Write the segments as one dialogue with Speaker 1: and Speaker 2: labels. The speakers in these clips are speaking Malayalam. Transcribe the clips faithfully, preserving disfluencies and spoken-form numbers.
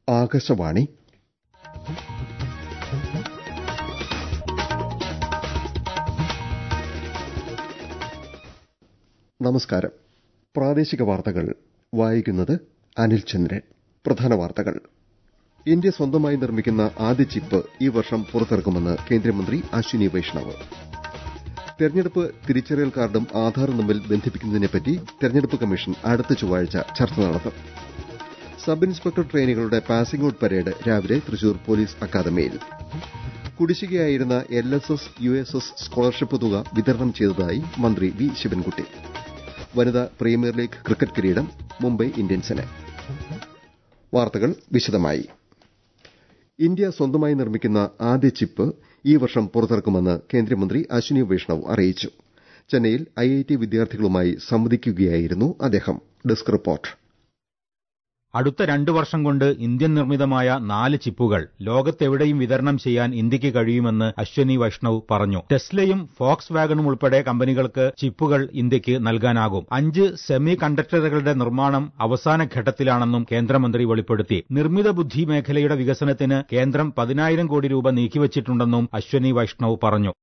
Speaker 1: ആകാശവാണി. നമസ്കാരം. പ്രാദേശിക വാർത്തകൾ വായിക്കുന്നത് അനിൽ ചന്ദ്രൻ. പ്രധാന വാർത്തകൾ. ഇന്ത്യ സ്വന്തമായി നിർമ്മിക്കുന്ന ആദ്യ ചിപ്പ് ഈ വർഷം പുറത്തിറക്കുമെന്ന് കേന്ദ്രമന്ത്രി അശ്വിനി വൈഷ്ണവ്. തെരഞ്ഞെടുപ്പ് തിരിച്ചറിയൽ കാർഡും ആധാറും തമ്മിൽ ബന്ധിപ്പിക്കുന്നതിനെപ്പറ്റി തെരഞ്ഞെടുപ്പ് കമ്മീഷൻ അടുത്ത ചൊവ്വാഴ്ച ചർച്ച നടത്തും. സബ് ഇൻസ്പെക്ടർ ട്രെയിനികളുടെ പാസിംഗ് ഔട്ട് പരേഡ് രാവിലെ തൃശൂർ പോലീസ് അക്കാദമിയിൽ. കുടിശ്ശികയായിരുന്ന L S S U S S scholarship തുക വിതരണം ചെയ്തതായി മന്ത്രി വി ശിവൻകുട്ടി. വനിതാ പ്രീമിയർ ലീഗ് ക്രിക്കറ്റ് കിരീടം മുംബൈ ഇന്ത്യൻസിന്. വാർത്തകൾ വിശദമായി. ഇന്ത്യ സ്വന്തമായി നിർമ്മിക്കുന്ന ആദ്യ ചിപ്പ് ഈ വർഷം പുറത്തിറക്കുമെന്ന് കേന്ദ്രമന്ത്രി അശ്വിനി വൈഷ്ണവ് അറിയിച്ചു. ചെന്നൈയിൽ ഐ ഐ ടി വിദ്യാർത്ഥികളുമായി സംവദിക്കുകയായിരുന്നു അദ്ദേഹം. Desk report.
Speaker 2: അടുത്ത രണ്ടു വർഷം കൊണ്ട് ഇന്ത്യൻ നിർമ്മിതമായ നാല് ചിപ്പുകൾ ലോകത്തെവിടെയും വിതരണം ചെയ്യാൻ ഇന്ത്യക്ക് കഴിയുമെന്ന് അശ്വിനി വൈഷ്ണവ് പറഞ്ഞു. ടെസ്ലയും ഫോക്സ് വാഗണും ഉൾപ്പെടെ കമ്പനികൾക്ക് ചിപ്പുകൾ ഇന്ത്യക്ക് നൽകാനാകും. അഞ്ച് സെമി കണ്ടക്ടറുകളുടെ നിർമ്മാണം അവസാന ഘട്ടത്തിലാണെന്നും കേന്ദ്രമന്ത്രി വെളിപ്പെടുത്തി. നിർമ്മിത ബുദ്ധി മേഖലയുടെ വികസനത്തിന് കേന്ദ്രം പതിനായിരം കോടി രൂപ നീക്കിവച്ചിട്ടുണ്ടെന്നും അശ്വിനി വൈഷ്ണവ് പറഞ്ഞു.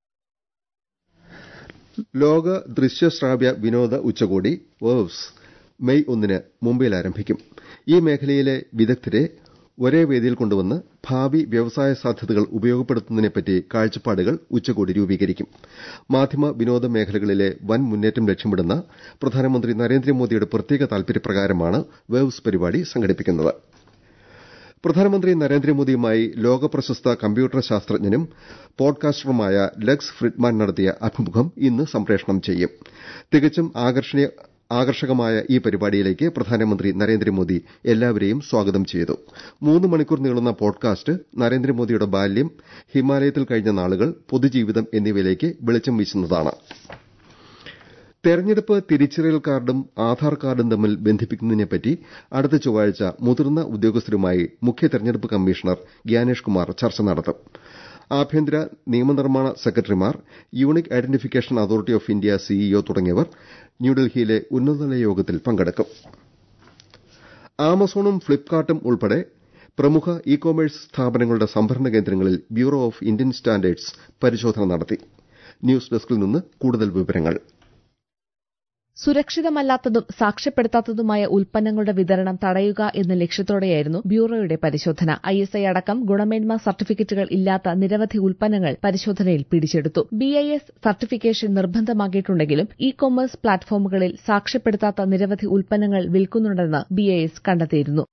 Speaker 1: ലോക ദൃശ്യശ്രാവ്യ വിനോദ ഉച്ചകോടി വേവ്സ് മെയ് ഒന്നിന് മുംബൈയിൽ ആരംഭിക്കും. ഈ മേഖലയിലെ വിദഗ്ധരെ ഒരേ വേദിയിൽ കൊണ്ടുവന്ന് ഭാവി വ്യവസായ സാധ്യതകൾ ഉപയോഗപ്പെടുത്തുന്നതിനെപ്പറ്റി കാഴ്ചപ്പാടുകൾ ഉച്ചകോടി രൂപീകരിക്കും. മാധ്യമ വിനോദ മേഖലകളിലെ വൻ മുന്നേറ്റം ലക്ഷ്യമിടുന്ന പ്രധാനമന്ത്രി നരേന്ദ്രമോദിയുടെ പ്രത്യേക താൽപര്യപ്രകാരമാണ് വേവ്സ് പരിപാടി സംഘടിപ്പിക്കുന്നത്. പ്രധാനമന്ത്രി നരേന്ദ്രമോദിയുമായി ലോകപ്രശസ്ത കമ്പ്യൂട്ടർ ശാസ്ത്രജ്ഞനും പോഡ്കാസ്റ്ററുമായ ലെക്സ് ഫ്രിഡ്മാൻ നടത്തിയ അഭിമുഖം ഇന്ന് സംപ്രേഷണം ചെയ്യും. തികച്ചും ആകർഷണീയ ആകർഷകമായ ഈ പരിപാടിയിലേക്ക് പ്രധാനമന്ത്രി നരേന്ദ്രമോദി എല്ലാവരെയും സ്വാഗതം ചെയ്തു. മൂന്ന് മണിക്കൂർ നീളുന്ന പോഡ്കാസ്റ്റ് നരേന്ദ്രമോദിയുടെ ബാല്യം, ഹിമാലയത്തിൽ കഴിഞ്ഞ നാളുകൾ, പൊതുജീവിതം എന്നിവയിലേക്ക് വെളിച്ചം വീശുന്നതാണ്. തെരഞ്ഞെടുപ്പ് തിരിച്ചറിയൽ കാർഡും ആധാർ കാർഡും തമ്മിൽ ബന്ധിപ്പിക്കുന്നതിനെപ്പറ്റി അടുത്ത ചൊവ്വാഴ്ച മുതിർന്ന ഉദ്യോഗസ്ഥരുമായി മുഖ്യ തെരഞ്ഞെടുപ്പ് കമ്മീഷണർ ഗ്യാനേഷ് കുമാർ ചർച്ച നടത്തും. ആഭ്യന്തര നിയമനിർമ്മാണ സെക്രട്ടറിമാർ, unique identification authority of India CEO തുടങ്ങിയവർ ന്യൂഡൽഹിയിലെ ഉന്നതതല യോഗത്തിൽ പങ്കെടുക്കും. ആമസോണും ഫ്ലിപ്കാർട്ടും ഉൾപ്പെടെ പ്രമുഖ ഇ കൊമേഴ്സ് സ്ഥാപനങ്ങളുടെ സംഭരണ കേന്ദ്രങ്ങളിൽ ബ്യൂറോ ഓഫ് ഇന്ത്യൻ സ്റ്റാൻഡേർഡ്സ് പരിശോധന നടത്തി. ന്യൂസ് ഡെസ്കിൽ നിന്ന് കൂടുതൽ വിവരങ്ങൾ.
Speaker 3: സുരക്ഷിതമല്ലാത്തതും സാക്ഷ്യപ്പെടുത്താത്തതുമായ ഉൽപ്പന്നങ്ങളുടെ വിതരണം തടയുക എന്ന ലക്ഷ്യത്തോടെയായിരുന്നു ബ്യൂറോയുടെ പരിശോധന. ഐ എസ് ഐ അടക്കം ഗുണമേന്മ സർട്ടിഫിക്കറ്റുകൾ ഇല്ലാത്ത നിരവധി ഉൽപ്പന്നങ്ങൾ പരിശോധനയിൽ പിടിച്ചെടുത്തു. ബി ഐ എസ് സർട്ടിഫിക്കേഷൻ നിർബന്ധമാക്കിയിട്ടുണ്ടെങ്കിലും ഇ കൊമേഴ്സ് പ്ലാറ്റ്ഫോമുകളിൽ സാക്ഷ്യപ്പെടുത്താത്ത നിരവധി ഉൽപ്പന്നങ്ങൾ വിൽക്കുന്നുണ്ടെന്ന് ബി ഐ എസ് കണ്ടെത്തിയിരുന്നു.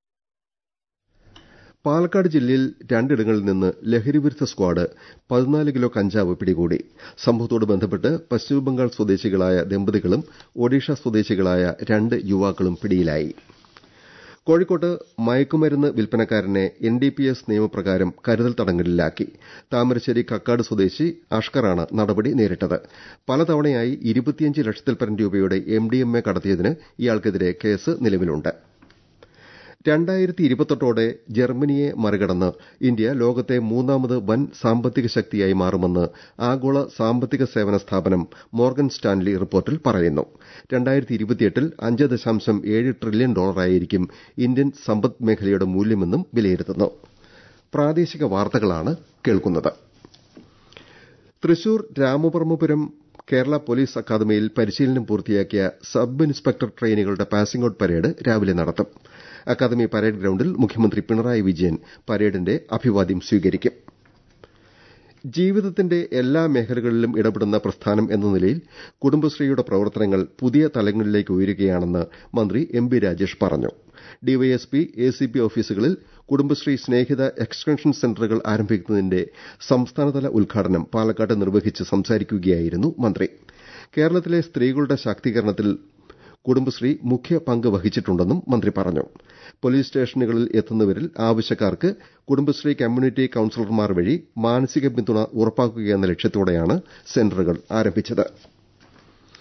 Speaker 1: പാലക്കാട് ജില്ലയിൽ രണ്ടിടങ്ങളിൽ നിന്ന് ലഹരിവിരുദ്ധ സ്ക്വാഡ് പതിനാല് കിലോ കഞ്ചാവ് പിടികൂടി. സംഭവത്തോട് ബന്ധപ്പെട്ട് പശ്ചിമബംഗാൾ സ്വദേശികളായ ദമ്പതികളും ഒഡീഷ സ്വദേശികളായ രണ്ട് യുവാക്കളും പിടിയിലായി. കോഴിക്കോട്ട് മയക്കുമരുന്ന് വിൽപ്പനക്കാരനെ എൻ ഡി പി എസ് നിയമപ്രകാരം കരുതൽ തടങ്കലിലാക്കി. താമരശ്ശേരി കക്കാട് സ്വദേശി അഷ്കറാണ് നടപടി നേരിട്ടത്. പലതവണയായി ഇരുപത്തിയഞ്ച് ലക്ഷത്തിൽപ്പരം രൂപയുടെ എം ഡി എം എ കടത്തിയതിന് ഇയാൾക്കെതിരെ കേസ് നിലവിലുണ്ട്. രണ്ടായിരത്തി ഇരുപത്തെട്ടോടെ ജർമ്മനിയെ മറികടന്ന് ഇന്ത്യ ലോകത്തെ മൂന്നാമത് വൻ സാമ്പത്തിക ശക്തിയായി മാറുമെന്ന് ആഗോള സാമ്പത്തിക സേവന സ്ഥാപനം മോർഗൻ സ്റ്റാൻലി റിപ്പോർട്ടിൽ പറയുന്നു. രണ്ടായിരത്തി ഇരുപത്തിയെട്ടിൽ അഞ്ച് ദശാംശം ഏഴ് ട്രില്യൺ ഡോളറായിരിക്കും ഇന്ത്യൻ സമ്പദ് മേഖലയുടെ മൂല്യമെന്നും വിലയിരുത്തുന്നു. പ്രാദേശിക വാർത്തകളാണ് കേൾക്കുന്നത്. തൃശൂർ രാമവർമ്മപുരം കേരള പോലീസ് അക്കാദമിയിൽ പരിശീലനം പൂർത്തിയാക്കിയ സബ് ഇൻസ്പെക്ടർ ട്രെയിനികളുടെ പാസിംഗ് ഔട്ട് പരേഡ് രാവിലെ നടത്തും. അക്കാദമി പരേഡ് ഗ്രൌണ്ടിൽ മുഖ്യമന്ത്രി പിണറായി വിജയൻ പരേഡിന്റെ അഭിവാദ്യം സ്വീകരിക്കും. ജീവിതത്തിന്റെ എല്ലാ മേഖലകളിലും ഇടപെടുന്ന പ്രസ്ഥാനം എന്ന നിലയിൽ കുടുംബശ്രീയുടെ പ്രവർത്തനങ്ങൾ പുതിയ തലങ്ങളിലേക്ക് ഉയരുകയാണെന്ന് മന്ത്രി എം ബി രാജേഷ് പറഞ്ഞു. ഡിവൈഎസ്പി എ സി പി ഓഫീസുകളിൽ കുടുംബശ്രീ സ്നേഹിത എക്സ്റ്റൻഷൻ സെന്ററുകൾ ആരംഭിക്കുന്നതിന്റെ സംസ്ഥാനതല ഉദ്ഘാടനം പാലക്കാട്ട് നിർവഹിച്ച് സംസാരിക്കുകയായിരുന്നു മന്ത്രി. കേരളത്തിലെ സ്ത്രീകളുടെ ശാക്തീകരണത്തിൽ കുടുംബശ്രീ മുഖ്യ പങ്ക് വഹിച്ചിട്ടുണ്ടെന്നും മന്ത്രി പറഞ്ഞു. പോലീസ് സ്റ്റേഷനുകളിൽ എത്തുന്നവരിൽ ആവശ്യക്കാർക്ക് കുടുംബശ്രീ കമ്മ്യൂണിറ്റി കൌൺസിലർമാർ വഴി മാനസിക പിന്തുണ ഉറപ്പാക്കുകയെന്ന ലക്ഷ്യത്തോടെയാണ് സെന്ററുകൾ ആരംഭിച്ചത്.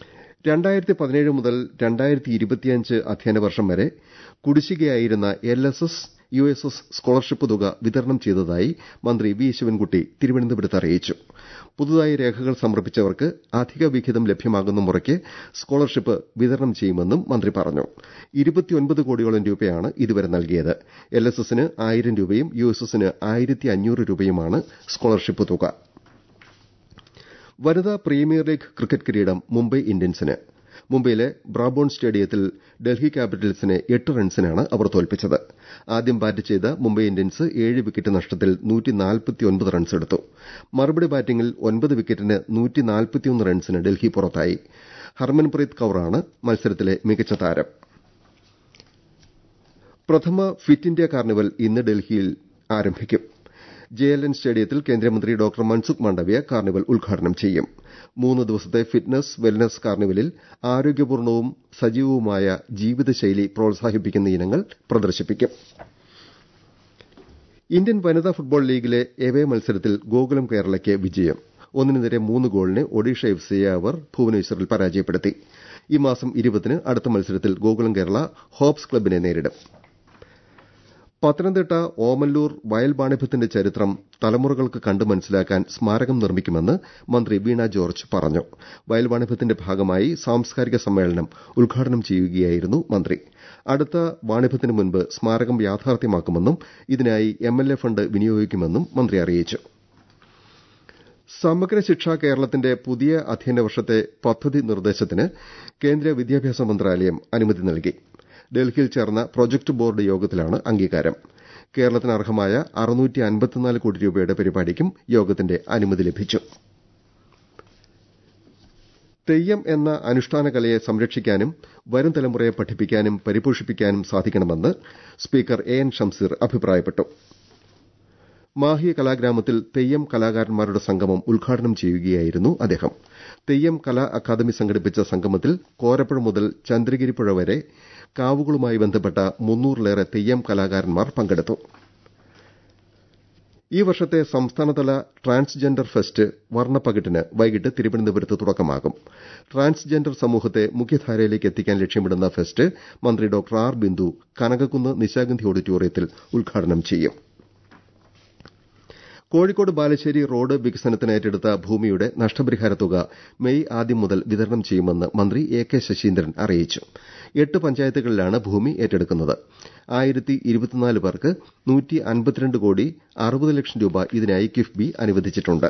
Speaker 1: രണ്ടായിരത്തി പതിനേഴ് മുതൽ രണ്ടായിരത്തി ഇരുപത്തിയഞ്ച് അധ്യയന വർഷം വരെ കുടിശ്ശികയായിരുന്ന L S S U S S scholarship തുക വിതരണം ചെയ്തതായി മന്ത്രി വി ശിവൻകുട്ടി തിരുവനന്തപുരത്ത് അറിയിച്ചു. പുതുതായി രേഖകൾ സമർപ്പിച്ചവർക്ക് അധിക വിഹിതം ലഭ്യമാകുന്ന മുറയ്ക്ക് സ്കോളർഷിപ്പ് വിതരണം ചെയ്യുമെന്നും മന്ത്രി പറഞ്ഞു. ഇരുപത്തിയൊൻപത് കോടിയോളം രൂപയാണ് ഇതുവരെ നൽകിയത്. എൽ എസ് എസിന് ആയിരം രൂപയും യു എസ് എസിന് ആയിരത്തി അഞ്ഞൂറ് രൂപയുമാണ് സ്കോളർഷിപ്പ് തുക. വനിതാ പ്രീമിയർ ലീഗ് ക്രിക്കറ്റ് കിരീടം മുംബൈ ഇന്ത്യൻസിന്. മുംബൈയിലെ ബ്രാബോൺ സ്റ്റേഡിയത്തിൽ ഡൽഹി ക്യാപിറ്റൽസിനെ എട്ട് റൺസിനാണ് അവർ തോൽപ്പിച്ചത്. ആദ്യം ബാറ്റ് ചെയ്ത മുംബൈ ഇന്ത്യൻസ് ഏഴ് വിക്കറ്റ് നഷ്ടത്തിൽ റൺസ് എടുത്തു. മറുപടി ബാറ്റിംഗിൽ ഒൻപത് വിക്കറ്റിന് റൺസിന് ഡൽഹി പുറത്തായി. ഹർമൻപ്രീത് കൌറാണ് മത്സരത്തിലെ മികച്ച താരം. പ്രഥമ ഫിറ്റ് ഇന്ത്യ കാർണിവൽ ഇന്ന് ഡൽഹിയിൽ ആരംഭിക്കും. ജെ എൽ എൻ സ്റ്റേഡിയത്തിൽ കേന്ദ്രമന്ത്രി ഡോക്ടർ മൻസുഖ് മാണ്ഡവ്യ കാർണിവൽ ഉദ്ഘാടനം ചെയ്യും. മൂന്ന് ദിവസത്തെ ഫിറ്റ്നസ് വെൽനസ് കാർണിവലിൽ ആരോഗ്യപൂർണവും സജീവവുമായ ജീവിതശൈലി പ്രോത്സാഹിപ്പിക്കുന്ന ഇനങ്ങൾ പ്രദർശിപ്പിക്കും. ഇന്ത്യൻ വനിതാ ഫുട്ബോൾ ലീഗിലെ എവേ മത്സരത്തിൽ ഗോകുലം കേരളയ്ക്ക് വിജയം. ഒന്നിനെതിരെ മൂന്ന് ഗോളിന് ഒഡീഷ എഫ് സിയെ അവർ ഭുവനേശ്വറിൽ പരാജയപ്പെടുത്തി. ഈ മാസം ഇരുപതിന് അടുത്ത മത്സരത്തിൽ ഗോകുലം കേരള ഹോപ്സ് ക്ലബിനെ നേരിടും. പത്തനംതിട്ട ഓമല്ലൂർ വയൽ വാണിഭത്തിന്റെ ചരിത്രം തലമുറകൾക്ക് കണ്ടു മനസ്സിലാക്കാൻ സ്മാരകം നിർമ്മിക്കുമെന്ന് മന്ത്രി വീണ ജോർജ് പറഞ്ഞു. വയൽ വാണിഭത്തിന്റെ ഭാഗമായി സാംസ്കാരിക സമ്മേളനം ഉദ്ഘാടനം ചെയ്യുകയായിരുന്നു മന്ത്രി. അടുത്ത വാണിഭത്തിന് മുൻപ് സ്മാരകം യാഥാർത്ഥ്യമാക്കുമെന്നും ഇതിനായി എം എൽ എ ഫണ്ട് വിനിയോഗിക്കുമെന്നും മന്ത്രി അറിയിച്ചു. സമഗ്ര ശിക്ഷ കേരളത്തിന്റെ പുതിയ അധ്യയന വർഷത്തെ പദ്ധതി നിർദ്ദേശത്തിന് കേന്ദ്ര വിദ്യാഭ്യാസ മന്ത്രാലയം അനുമതി നൽകി. ഡൽഹിയിൽ ചേർന്ന പ്രൊജക്ട് ബോർഡ് യോഗത്തിലാണ് അംഗീകാരം. കേരളത്തിന് അർഹമായ അറുന്നൂറ്റി അൻപത്തിനാല് കോടി രൂപയുടെ പരിപാടിക്കും യോഗത്തിന്റെ അനുമതി ലഭിച്ചു. തെയ്യം എന്ന അനുഷ്ഠാന കലയെ സംരക്ഷിക്കാനും വരും തലമുറയെ പഠിപ്പിക്കാനും പരിപോഷിപ്പിക്കാനും സാധിക്കണമെന്ന് സ്പീക്കർ എ എൻ ഷംസീർ അഭിപ്രായപ്പെട്ടു. മാഹി കലാഗ്രാമത്തിൽ തെയ്യം കലാകാരന്മാരുടെ സംഗമം ഉദ്ഘാടനം ചെയ്യുകയായിരുന്നു അദ്ദേഹം. തെയ്യം കലാ അക്കാദമി സംഘടിപ്പിച്ച സംഗമത്തിൽ കോരപ്പുഴ മുതൽ ചന്ദ്രഗിരിപ്പുഴ വരെ കാവുകളുമായി ബന്ധപ്പെട്ട മുന്നൂറിലേറെ തെയ്യം കലാകാരന്മാർ പങ്കെടുത്തു. ഈ വർഷത്തെ സംസ്ഥാനതല ട്രാൻസ്ജെൻഡർ ഫെസ്റ്റ് വർണ്ണപ്പകിട്ടിന് വൈകിട്ട് തിരുവനന്തപുരത്ത് തുടക്കമാകും. ട്രാൻസ്ജെൻഡർ സമൂഹത്തെ മുഖ്യധാരയിലേക്ക് എത്തിക്കാൻ ലക്ഷ്യമിടുന്ന ഫെസ്റ്റ് മന്ത്രി ഡോക്ടർ ആർ ബിന്ദു കനകക്കുന്ന് നിശാഗന്ധി ഓഡിറ്റോറിയത്തിൽ ഉദ്ഘാടനം ചെയ്യും. കോഴിക്കോട് ബാലുശ്ശേരി റോഡ് വികസനത്തിന് ഏറ്റെടുത്ത ഭൂമിയുടെ നഷ്ടപരിഹാര തുക മെയ് ആദ്യം മുതൽ വിതരണം ചെയ്യുമെന്ന് മന്ത്രി എ കെ ശശീന്ദ്രൻ അറിയിച്ചു. എട്ട് പഞ്ചായത്തുകളിലാണ് ഭൂമി ഏറ്റെടുക്കുന്നത്. ആയിരത്തി ഇരുപത്തിനാല് പേർക്ക് നൂറ്റി അൻപത്തിരണ്ട് കോടി അറുപത് ലക്ഷം രൂപ ഇതിനായി കിഫ്ബി അനുവദിച്ചിട്ടുണ്ട്.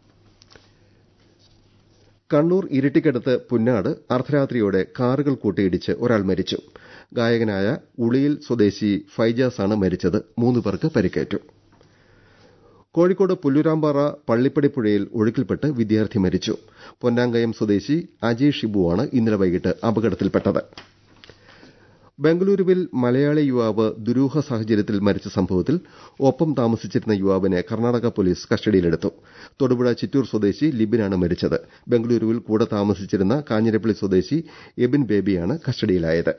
Speaker 1: കണ്ണൂർ ഇരിട്ടിക്കടുത്ത് പുന്നാട് അർദ്ധരാത്രിയോടെ കാറുകൾ കൂട്ടിയിടിച്ച് ഒരാൾ മരിച്ചു. ഗായകനായ ഉളിയിൽ സ്വദേശി ഫൈജാസാണ് മരിച്ചത്. മൂന്ന് പേർക്ക് പരിക്കേറ്റു. കോഴിക്കോട് പുല്ലൂരാമ്പാറ പള്ളിപ്പടി പുഴയിൽ ഒഴുക്കിൽപ്പെട്ട് വിദ്യാർത്ഥി മരിച്ചു. പൊന്നാങ്കയം സ്വദേശി അജയ് ഷിബുവാണ് ഇന്നലെ വൈകിട്ട് അപകടത്തിൽപ്പെട്ടത്. ബംഗളൂരുവിൽ മലയാളി യുവാവ് ദുരൂഹ സാഹചര്യത്തിൽ മരിച്ച സംഭവത്തിൽ ഒപ്പം താമസിച്ചിരുന്ന യുവാവിനെ കർണാടക പോലീസ് കസ്റ്റഡിയിലെടുത്തു. തൊടുപുഴ ചിറ്റൂർ സ്വദേശി ലിബിനാണ് മരിച്ചത്. ബംഗളൂരുവിൽ കൂടെ താമസിച്ചിരുന്ന കാഞ്ഞിരപ്പള്ളി സ്വദേശി എബിൻ ബേബിയാണ് കസ്റ്റഡിയിലായത്.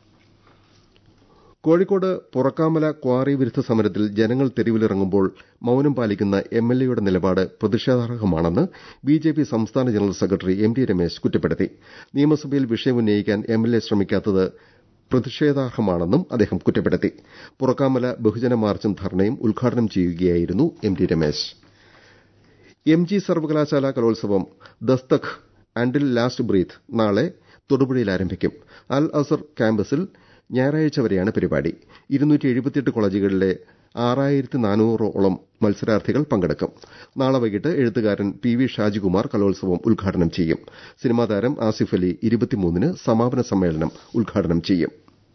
Speaker 1: കോഴിക്കോട് പുറക്കാമല ക്വാറി വിരുദ്ധ സമരത്തിൽ ജനങ്ങൾ തെരുവിലിറങ്ങുമ്പോൾ മൌനം പാലിക്കുന്ന എം എൽ എയുടെ നിലപാട് പ്രതിഷേധാർഹമാണെന്ന് ബി ജെ പി സംസ്ഥാന general secretary M T Ramesh കുറ്റപ്പെടുത്തി. നിയമസഭയിൽ വിഷയം ഉന്നയിക്കാൻ എം എൽ എ ശ്രമിക്കാത്തത് പ്രതിഷേധാർഹമാണെന്നും അദ്ദേഹം കുറ്റപ്പെടുത്തി. പുറക്കാമല ബഹുജന മാർച്ചും ധർണയും ഉദ്ഘാടനം ചെയ്യുകയായിരുന്നു M T Ramesh. M G സർവകലാശാല കലോത്സവം ദസ്തഖ് ആൻഡിൽ ലാസ്റ്റ് ബ്രീത്ത് നാളെ തൊടുപുഴയിൽ ആരംഭിക്കും. അൽ അസർ ക്യാമ്പസിൽ ഞായറാഴ്ച വരെയാണ് പരിപാടി. ഇരുന്നൂറ്റി എഴുപത്തിയെട്ട് കോളേജുകളിലെ ആറായിരത്തി നാനൂറോളം മത്സരാർത്ഥികൾ പങ്കെടുക്കും. നാളെ വൈകിട്ട് എഴുത്തുകാരൻ പി വി ഷാജികുമാർ കലോത്സവം ഉദ്ഘാടനം ചെയ്യും. സിനിമാ താരം ആസിഫ് അലി ഇരുപത്തിമൂന്നിന് സമാപന സമ്മേളനം ഉദ്ഘാടനം ചെയ്യും.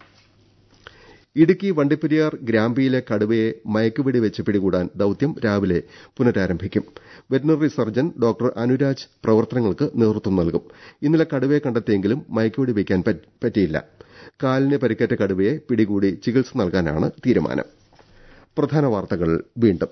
Speaker 1: ഇടുക്കി വണ്ടിപ്പെരിയാർ ഗ്രാമ്പിയിലെ കടുവയെ മയക്കുവെടി വെച്ച് പിടികൂടാൻ ദൌത്യം രാവിലെ പുനരാരംഭിക്കും. വെറ്റിനറി സർജൻ ഡോക്ടർ അനുരാജ് പ്രവർത്തനങ്ങൾക്ക് നേതൃത്വം നൽകും. ഇന്നലെ കടുവയെ കണ്ടെത്തിയെങ്കിലും മയക്കുവെടി വയ്ക്കാൻ പറ്റിയില്ല. കാലിന് പരിക്കേറ്റ കടുവയെ പിടികൂടി ചികിത്സ നൽകാനാണ് തീരുമാനം. പ്രധാന വാർത്തകൾ വീണ്ടും.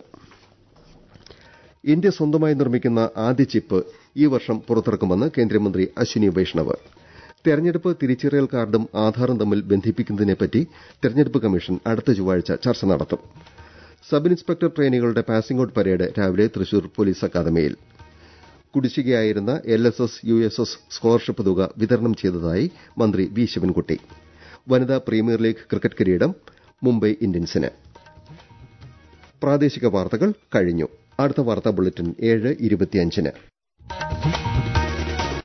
Speaker 1: ഇന്ത്യ സ്വന്തമായി നിർമ്മിക്കുന്ന ആദ്യ ചിപ്പ് ഈ വർഷം പുറത്തിറക്കുമെന്ന് കേന്ദ്രമന്ത്രി അശ്വിനി വൈഷ്ണവ്. തെരഞ്ഞെടുപ്പ് തിരിച്ചറിയൽ കാർഡും ആധാറും തമ്മിൽ ബന്ധിപ്പിക്കുന്നതിനെപ്പറ്റി തെരഞ്ഞെടുപ്പ് കമ്മീഷൻ അടുത്ത ചൊവ്വാഴ്ച ചർച്ച നടത്തും. സബ് ഇൻസ്പെക്ടർ ട്രെയിനികളുടെ പാസിംഗ് ഔട്ട് പരേഡ് രാവിലെ തൃശൂർ പോലീസ് അക്കാദമിയിൽ. കുടിശ്ശികയായിരുന്ന L S S U S S scholarship തുക വിതരണം ചെയ്തതായി മന്ത്രി വി ശിവൻകുട്ടി. വനിതാ പ്രീമിയർ ലീഗ് ക്രിക്കറ്റ് കിരീടം മുംബൈ ഇന്ത്യൻസിന്. പ്രാദേശിക വാർത്തകൾ കഴിഞ്ഞു. അടുത്ത വാർത്താ ബുള്ളറ്റിൻ ഏഴ് ഇരുപത്തിയഞ്ചിന്.